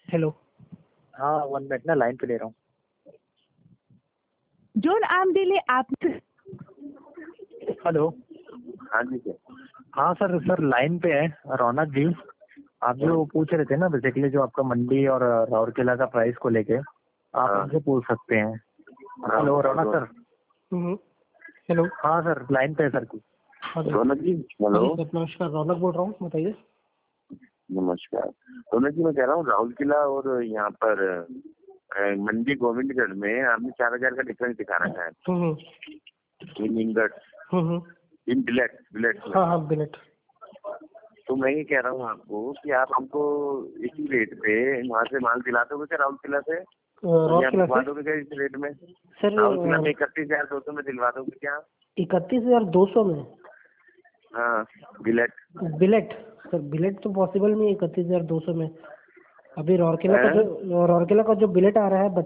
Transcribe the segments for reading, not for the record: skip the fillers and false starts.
Hello. हाँ 1 minute ना line पे ले रहा हूँ। जोन आम डिले आप। हेलो। हाँ जी सर। हाँ सर सर लाइन पे है रौनक जी। आप जो पूछ रहे थे ना बेसिकली जो आपका मंडी और राउरकेला का प्राइस को लेके आप हाँ। उनसे पूछ सकते हैं। Hello Raunak sir. हेलो। हाँ सर लाइन पे है सर कुछ। रौनक जी हेलो। नमस्कार, रौनक बोल रहा हूँ, बताइए। नमस्कार रौनक जी, मैं कह रहा हूँ राउरकेला और यहाँ पर मंडी गोविंदगढ़ में आपने 4000 का डिफरेंस दिखा रखा है इन इंगट इन बिलेट हाँ हाँ बिलेट। तो मैं ये कह रहा हूँ आपको कि आप हमको इसी रेट पे वहाँ से माल दिला दोगे क्या राउरकेला से? दिलवा दोगे क्या इस रेट में? सर राउरकेला में 31,200 में दिलवा दोगे क्या? 31,200 में? हाँ बिलेट सर बिलेट तो पॉसिबल नहीं है 31,200 में। अभी राउरकेला का जो बिलेट आ रहा है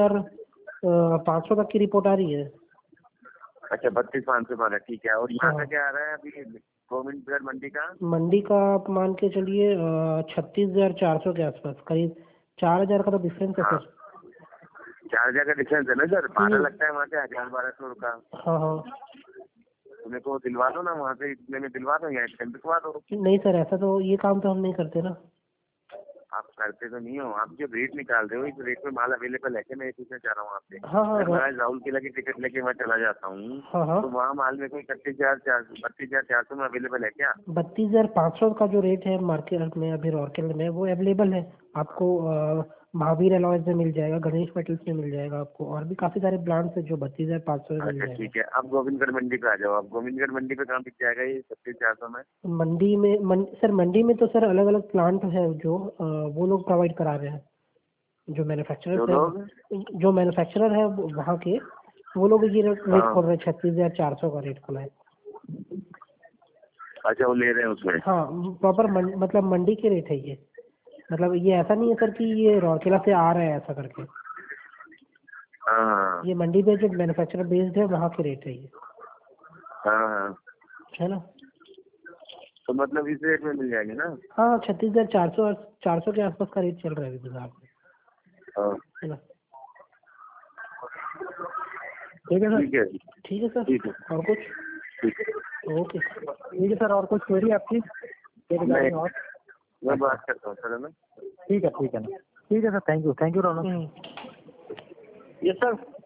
32,500 तक की रिपोर्ट आ रही है। अच्छा 32,500 का, ठीक है। और यहाँ का क्या आ रहा है अभी गोविंदगढ़ मंडी का आप मान के चलिए 36,400 के आसपास, करीब 4,000 का तो डिफरेंस है सर। 4,000 का डिफरेंस है ना सर। भाड़ा लगता है वहाँ से 1,000-1,200 का। हाँ तुम्हें को दिलवा दो ना वहाँ से, इतने में दिलवा दो या इसके दिलवा दो। नहीं सर, ऐसा तो ये काम तो हम नहीं करते ना। आप करते तो नहीं हो, आप जो रेट निकाल रहे हो इस रेट में माल अवेलेबल है क्या? मैं ये पूछना चाह रहा हूँ आपसे। हाँ मैं राउरकेला की टिकट लेके मैं चला जाता हूँ तो वहाँ माल में कोई 32,400 में अवेलेबल है क्या? 32,500 का जो रेट है मार्केट में अभी राउरकेला में वो अवेलेबल है आपको। महावीर अलॉयज में मिल जाएगा, गणेश मेटल्स में मिल जाएगा आपको, और भी काफी सारे ब्रांड्स है जो 32,500 में मिल जाएगा। ठीक है, आप गोविंदगढ़ मंडी पे आ जाओ। आप गोविंदगढ़ मंडी पे कहाँ बिक जाएगा ये 36,400 में? मंडी में सर मंडी में तो सर अलग अलग प्लांट है जो वो लोग प्रोवाइड करा रहे हैं। जो मैन्युफैक्चरर है वहाँ के, वो लोग ये रेट खोल रहे हैं 36,400 का रेट खोला है। अच्छा वो ले रहे हैं उसमें? हाँ प्रॉपर मतलब मंडी के रेट है ये। मतलब ये ऐसा नहीं है सर कि ये राउरकेला से आ रहा है ऐसा करके। हाँ ये मंडी पे जो मैन्युफैक्चरर बेस्ड है वहाँ के रेट है ये। हाँ है ना? तो मतलब इस रेट में मिल जाएंगे ना? हाँ 36,400 के आसपास का रेट चल रहा है अभी बाजार में। है ना? ठीक है सर। ठीक है सर। और कुछ? ओके ठीक है सर। और कुछ क्वेरी आपकी? मैं बात करता हूँ सर, है ना? ठीक है ना। ठीक है sir, thank you Raunak. Yes sir.